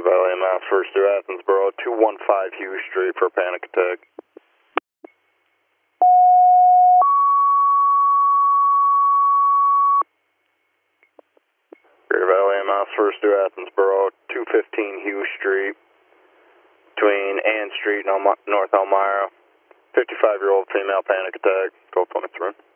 Valley Mass, first through Athensboro, 215 Hughes Street for a panic attack. Greater Valley Mass, first through Athensboro, 215 Hughes Street, between Ann Street and North Elmira. 55-year-old female panic attack, code 23.